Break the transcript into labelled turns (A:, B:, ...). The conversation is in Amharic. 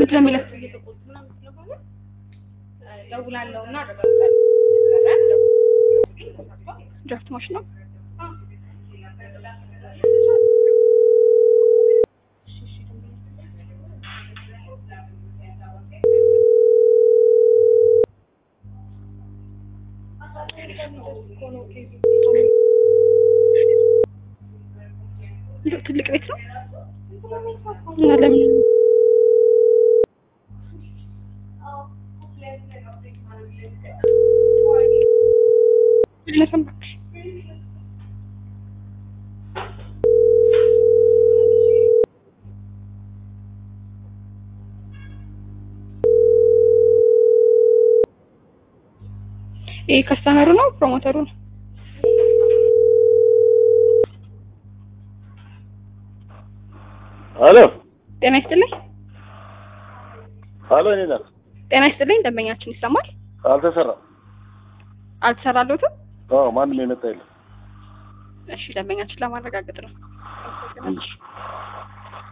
A: እንደሚለው ደውላለሁና አረጋግጣለሁ ድራፍት ማሽን ነው ትልቅ ቤት ነው እና ለምን ለሰማክ ከስተመሩ ነው ፕሮሞተሩ ነው
B: አሎ
A: ጤና ይስጥልኝ
B: አሎ እኔ ነኝ
A: ጤና ይስጥልኝ ደንበኛችን ይሰማል አልተሰራለሁትም
B: ማንም የመጣ የለም
A: እሺ ደንበኛችን ለማረጋገጥ ነው